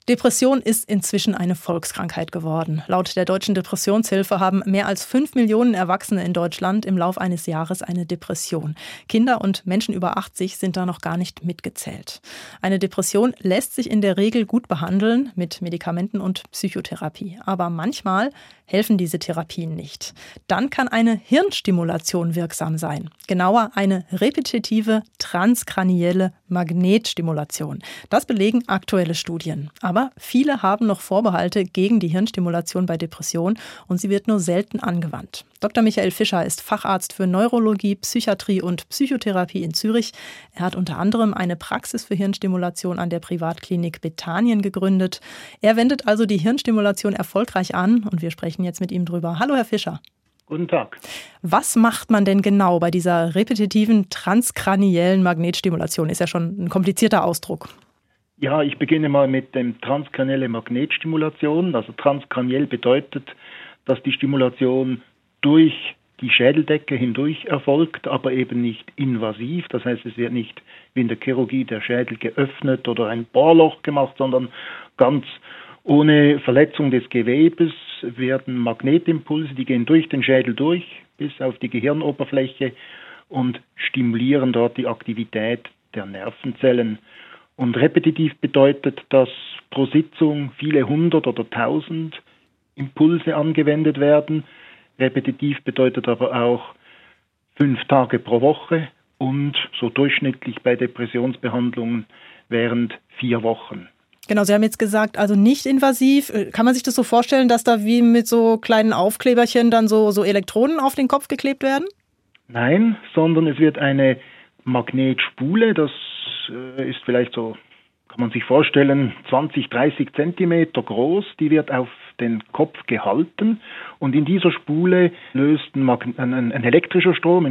Depression ist inzwischen eine Volkskrankheit geworden. Laut der Deutschen Depressionshilfe haben mehr als 5 Millionen Erwachsene in Deutschland im Lauf eines Jahres eine Depression. Kinder und Menschen über 80 sind da noch gar nicht mitgezählt. Eine Depression lässt sich in der Regel gut behandeln mit Medikamenten und Psychotherapie. Aber manchmal helfen diese Therapien nicht. Dann kann eine Hirnstimulation wirksam sein. Genauer eine repetitive transkranielle Magnetstimulation. Das belegen aktuelle Studien. Aber viele haben noch Vorbehalte gegen die Hirnstimulation bei Depressionen und sie wird nur selten angewandt. Dr. Michael Fischer ist Facharzt für Neurologie, Psychiatrie und Psychotherapie in Zürich. Er hat unter anderem eine Praxis für Hirnstimulation an der Privatklinik Bethanien gegründet. Er wendet also die Hirnstimulation erfolgreich an und wir sprechen jetzt mit ihm drüber. Hallo, Herr Fischer. Guten Tag. Was macht man denn genau bei dieser repetitiven transkraniellen Magnetstimulation? Ist ja schon ein komplizierter Ausdruck. Ja, ich beginne mal mit dem transkranielle Magnetstimulation. Also transkraniell bedeutet, dass die Stimulation durch die Schädeldecke hindurch erfolgt, aber eben nicht invasiv. Das heißt, es wird nicht wie in der Chirurgie der Schädel geöffnet oder ein Bohrloch gemacht, sondern ganz ohne Verletzung des Gewebes werden Magnetimpulse, die gehen durch den Schädel durch bis auf die Gehirnoberfläche und stimulieren dort die Aktivität der Nervenzellen. Und repetitiv bedeutet, dass pro Sitzung viele 100 oder 1000 Impulse angewendet werden. Repetitiv bedeutet aber auch 5 Tage pro Woche und so durchschnittlich bei Depressionsbehandlungen während 4 Wochen. Genau, Sie haben jetzt gesagt, also nicht invasiv. Kann man sich das so vorstellen, dass da wie mit so kleinen Aufkleberchen dann so Elektroden auf den Kopf geklebt werden? Nein, sondern es wird eine Magnetspule, das ist vielleicht so, kann man sich vorstellen, 20, 30 Zentimeter groß, die wird auf den Kopf gehalten und in dieser Spule löst ein elektrischer Strom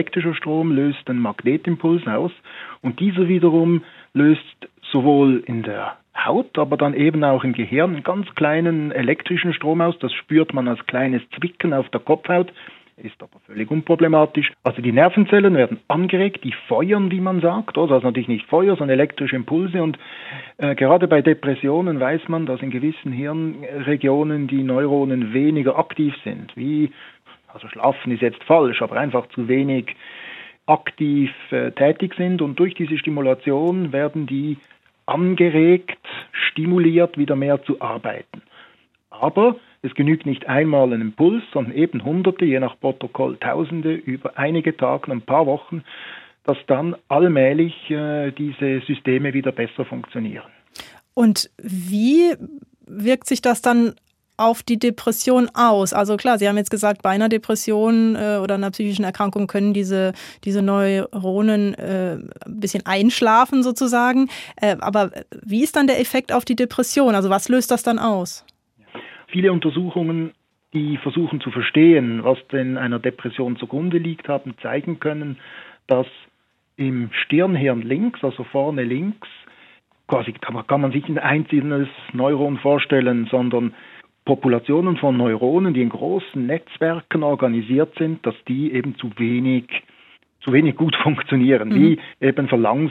löst einen Magnetimpuls aus und dieser wiederum löst sowohl in der Haut, aber dann eben auch im Gehirn einen ganz kleinen elektrischen Strom aus. Das spürt man als kleines Zwicken auf der Kopfhaut, ist aber völlig unproblematisch. Also die Nervenzellen werden angeregt, die feuern, wie man sagt. Also natürlich nicht Feuer, sondern elektrische Impulse. Und gerade bei Depressionen weiß man, dass in gewissen Hirnregionen die Neuronen weniger aktiv sind. Also schlafen ist jetzt falsch, aber einfach zu wenig aktiv tätig sind. Und durch diese Stimulation werden die angeregt, stimuliert, wieder mehr zu arbeiten. Aber es genügt nicht einmal ein Impuls, sondern eben Hunderte, je nach Protokoll Tausende, über einige Tage, ein paar Wochen, dass dann allmählich diese Systeme wieder besser funktionieren. Und wie wirkt sich das dann auf die Depression aus? Also klar, Sie haben jetzt gesagt, bei einer Depression oder einer psychischen Erkrankung können diese Neuronen ein bisschen einschlafen sozusagen. Aber wie ist dann der Effekt auf die Depression? Also was löst das dann aus? Viele Untersuchungen, die versuchen zu verstehen, was denn einer Depression zugrunde liegt, haben zeigen können, dass im Stirnhirn links, also vorne links, quasi kann man sich ein einzelnes Neuron vorstellen, sondern Populationen von Neuronen, die in großen Netzwerken organisiert sind, dass die eben zu wenig gut funktionieren, wie eben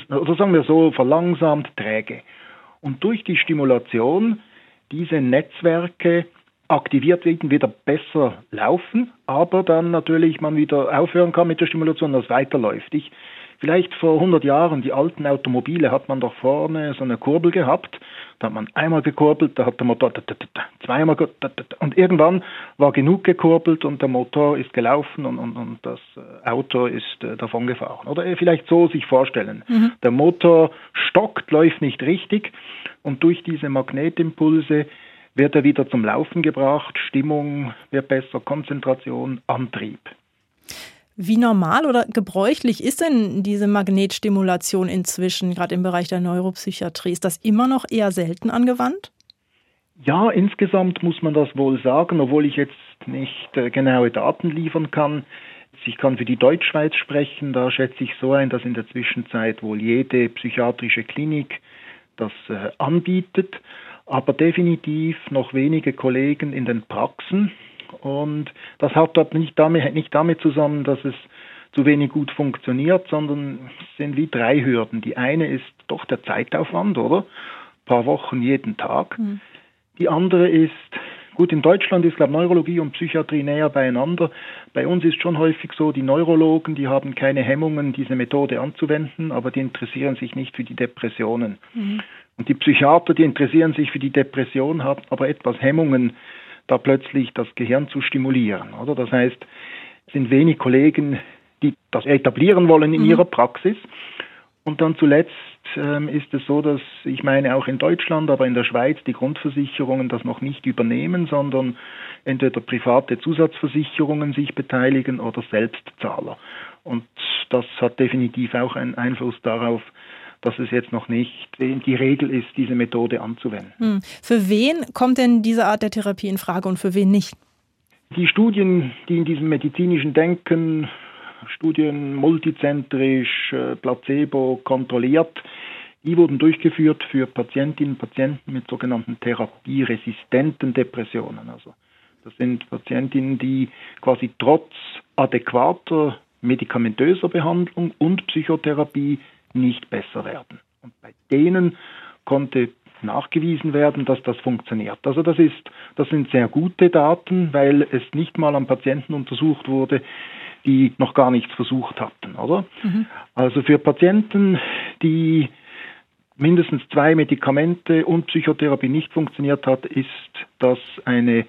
verlangsamt träge. Und durch die Stimulation diese Netzwerke aktiviert werden, wieder besser laufen, aber dann natürlich man wieder aufhören kann mit der Stimulation, dass weiterläuft. Vielleicht vor 100 Jahren, die alten Automobile, hat man doch vorne so eine Kurbel gehabt. Da hat man einmal gekurbelt, da hat der Motor zweimal und irgendwann war genug gekurbelt und der Motor ist gelaufen und das Auto ist davon gefahren. Oder vielleicht so sich vorstellen. Der Motor stockt, läuft nicht richtig und durch diese Magnetimpulse wird er wieder zum Laufen gebracht, Stimmung wird besser, Konzentration, Antrieb. Wie normal oder gebräuchlich ist denn diese Magnetstimulation inzwischen, gerade im Bereich der Neuropsychiatrie? Ist das immer noch eher selten angewandt? Ja, insgesamt muss man das wohl sagen, obwohl ich jetzt nicht genaue Daten liefern kann. Ich kann für die Deutschschweiz sprechen, da schätze ich so ein, dass in der Zwischenzeit wohl jede psychiatrische Klinik das anbietet, aber definitiv noch wenige Kollegen in den Praxen. Und das hat dort nicht damit zusammen, dass es zu wenig gut funktioniert, sondern es sind wie 3 Hürden. Die eine ist doch der Zeitaufwand, oder? paar Wochen jeden Tag. Die andere ist, gut, in Deutschland ist, glaube ich, Neurologie und Psychiatrie näher beieinander. Bei uns ist schon häufig so, die Neurologen, die haben keine Hemmungen, diese Methode anzuwenden, aber die interessieren sich nicht für die Depressionen. Und die Psychiater, die interessieren sich für die Depression, haben aber etwas Hemmungen, da plötzlich das Gehirn zu stimulieren. Oder? Das heißt, es sind wenig Kollegen, die das etablieren wollen in ihrer Praxis. Und dann zuletzt ist es so, dass ich meine auch in Deutschland, aber in der Schweiz die Grundversicherungen das noch nicht übernehmen, sondern entweder private Zusatzversicherungen sich beteiligen oder Selbstzahler. Und das hat definitiv auch einen Einfluss darauf, dass es jetzt noch nicht die Regel ist, diese Methode anzuwenden. Für wen kommt denn diese Art der Therapie in Frage und für wen nicht? Die Studien, die in diesem medizinischen Denken, Studien multizentrisch, Placebo kontrolliert, die wurden durchgeführt für Patientinnen und Patienten mit sogenannten therapieresistenten Depressionen. Also das sind Patientinnen, die quasi trotz adäquater medikamentöser Behandlung und Psychotherapie nicht besser werden. Und bei denen konnte nachgewiesen werden, dass das funktioniert. Also das sind sehr gute Daten, weil es nicht mal an Patienten untersucht wurde, die noch gar nichts versucht hatten, oder? Also für Patienten, die mindestens 2 Medikamente und Psychotherapie nicht funktioniert hat, ist das eine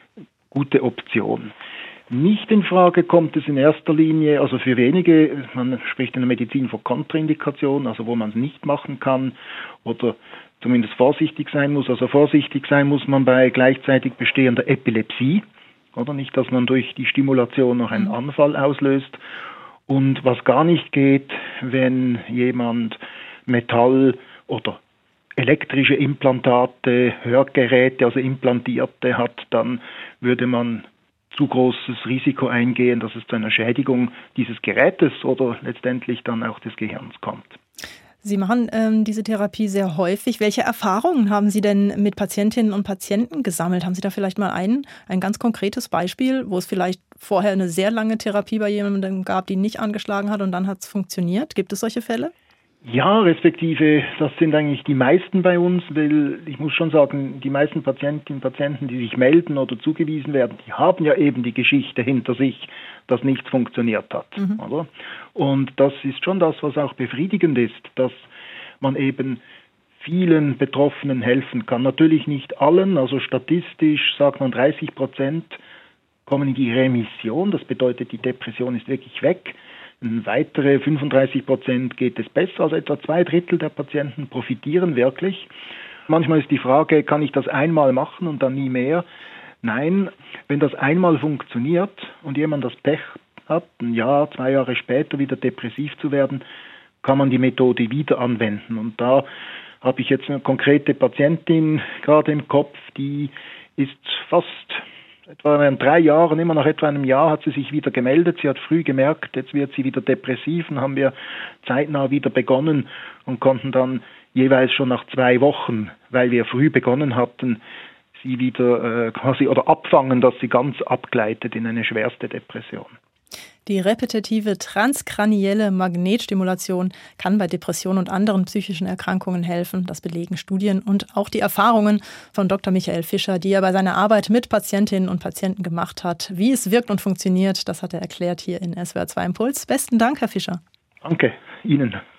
gute Option. Nicht in Frage kommt es in erster Linie, also für wenige, man spricht in der Medizin von Kontraindikationen, also wo man es nicht machen kann oder zumindest vorsichtig sein muss. Also vorsichtig sein muss man bei gleichzeitig bestehender Epilepsie, oder nicht, dass man durch die Stimulation noch einen Anfall auslöst. Und was gar nicht geht, wenn jemand Metall- oder elektrische Implantate, Hörgeräte, also Implantierte hat, dann würde man zu großes Risiko eingehen, dass es zu einer Schädigung dieses Gerätes oder letztendlich dann auch des Gehirns kommt. Sie machen diese Therapie sehr häufig. Welche Erfahrungen haben Sie denn mit Patientinnen und Patienten gesammelt? Haben Sie da vielleicht mal ein ganz konkretes Beispiel, wo es vielleicht vorher eine sehr lange Therapie bei jemandem gab, die nicht angeschlagen hat und dann hat es funktioniert? Gibt es solche Fälle? Ja, respektive, das sind eigentlich die meisten bei uns, weil ich muss schon sagen, die meisten Patientinnen und Patienten, die sich melden oder zugewiesen werden, die haben ja eben die Geschichte hinter sich, dass nichts funktioniert hat. Oder? Und das ist schon das, was auch befriedigend ist, dass man eben vielen Betroffenen helfen kann. Natürlich nicht allen, also statistisch sagt man 30% kommen in die Remission, das bedeutet, die Depression ist wirklich weg. Weitere 35% geht es besser, also etwa 2/3 der Patienten profitieren wirklich. Manchmal ist die Frage, kann ich das einmal machen und dann nie mehr? Nein, wenn das einmal funktioniert und jemand das Pech hat, 1 Jahr, 2 Jahre später wieder depressiv zu werden, kann man die Methode wieder anwenden. Und da habe ich jetzt eine konkrete Patientin gerade im Kopf, die ist fast etwa in 3 Jahren, immer nach etwa einem Jahr hat sie sich wieder gemeldet. Sie hat früh gemerkt, jetzt wird sie wieder depressiv und haben wir zeitnah wieder begonnen und konnten dann jeweils schon nach 2 Wochen, weil wir früh begonnen hatten, sie wieder quasi oder abfangen, dass sie ganz abgleitet in eine schwerste Depression. Die repetitive transkranielle Magnetstimulation kann bei Depressionen und anderen psychischen Erkrankungen helfen. Das belegen Studien und auch die Erfahrungen von Dr. Michael Fischer, die er bei seiner Arbeit mit Patientinnen und Patienten gemacht hat. Wie es wirkt und funktioniert, das hat er erklärt hier in SWR 2 Impuls. Besten Dank, Herr Fischer. Danke Ihnen.